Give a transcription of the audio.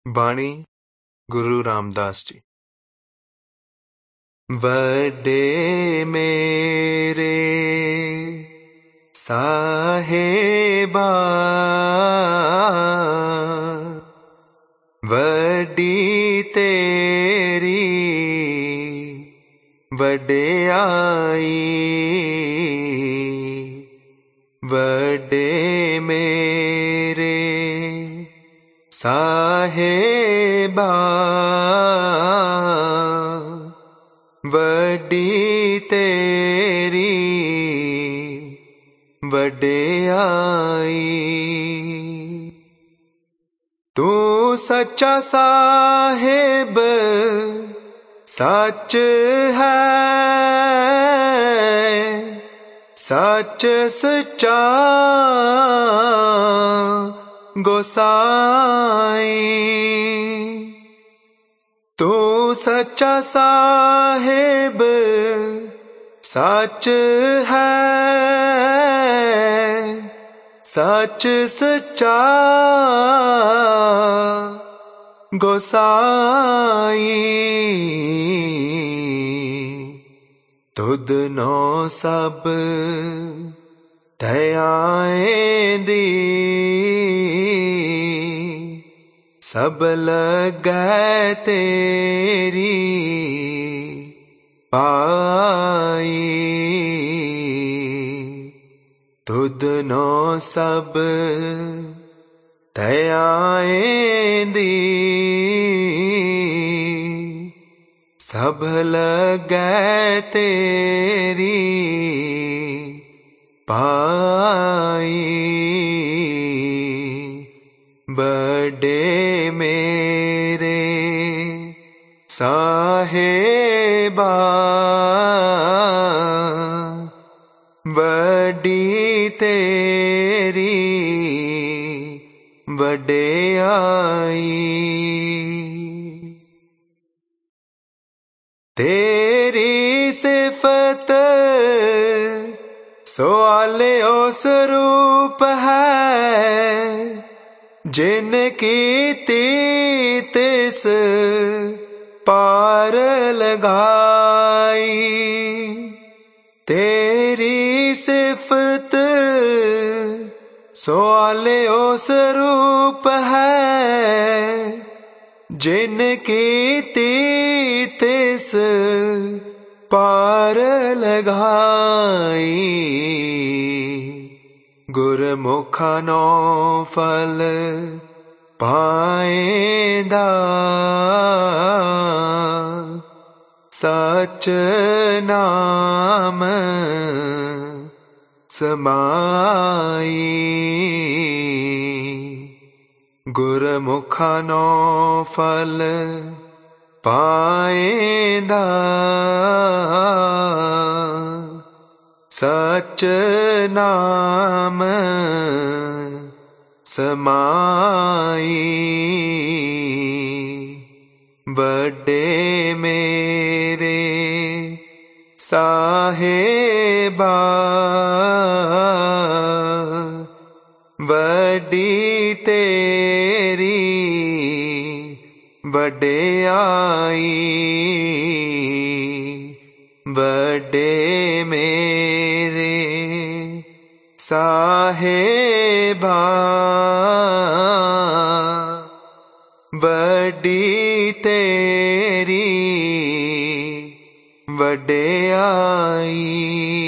बाणी गुरु रामदास जी। वड्डे मेरे साहेबा, वड्डी तेरी वड्डियाई। वड्डे मेरे साहेबा, वड्डी तेरी वड्डियाई। तू सच्चा साहिब सच है, सच सच्चा गोसाई। तू सच्चा साहिब सच है, सच सच्चा गोसाई। तुद नो सब दयाएं दी, सब लगै तेरी पाई। तुद नो सब दयाएं दी, सब लगै तेरी पाई। बड़े मेरे साहेबा, वड्डी तेरी वड्डियाई। तेरी सिफत सवाले उस रूप है, जिनकी तिस पार लगाई। तेरी सिफत सवाले उस रूप है, जिनकी तिस पार लगाई। गुरमुखा नो फल पाएंदा, सच नाम समाई। गुरमुखा नो फल पाएंदा, सच नाम समाई। बड़े मेरे साहेबा, वड्डी तेरी वड्डियाई। बड़े मेरे साहेबा, वड्डी तेरी वड्डियाई।